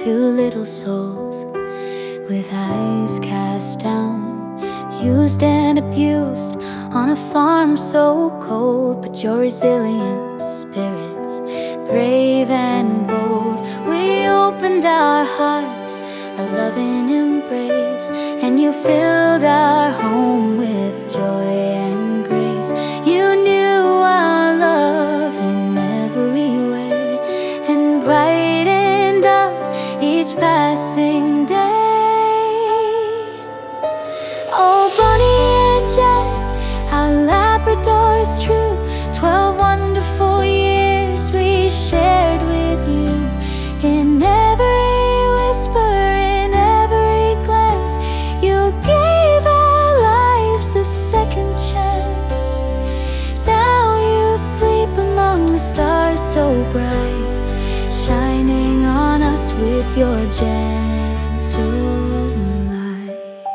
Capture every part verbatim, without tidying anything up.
two little souls with eyes cast down, used and abused on a farm so cold. But your resilient spirits, brave and bold, we opened our hearts, a loving embrace, and you filled our home with joy and grace. You knew our love in every way and brightened up each passing day. Oh, Bonnie and Jess, our Labrador's true, twelve wonderful years we shared with you. In every whisper, in every glance, you gave our lives a second chance. Now you sleep among the stars so bright, shining on us with your gentle light.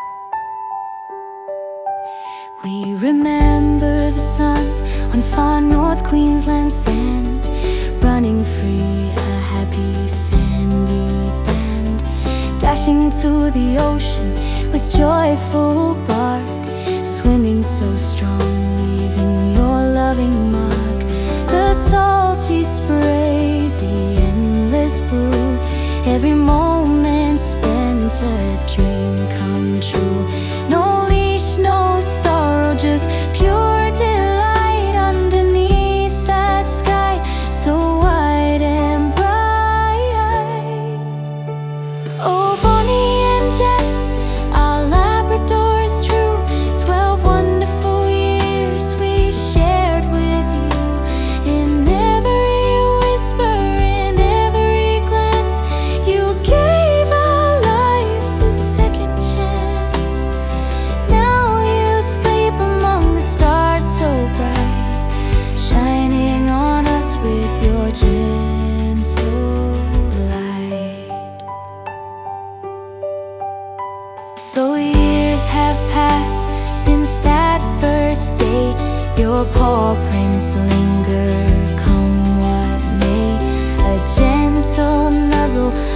We remember the sun on far North Queensland sand, running free, a happy sandy band, dashing to the ocean with joyful bark, swimming so strong, leaving your loving mark. The salty spray, the endless blue, every moment spent a dream come true. No leash, no sorrow, just pure delight underneath that sky so wide and bright. Oh, Bonnie and Jess, our Labrador's true, twelve wonderful years we shared with you. In every whisper, in every glance, you gave our lives a second chance. Now you sleep among the stars so bright, shining on us with your gentle light. Though years have passed since that first day, your paw prints linger, come what may. A gentle nuzzle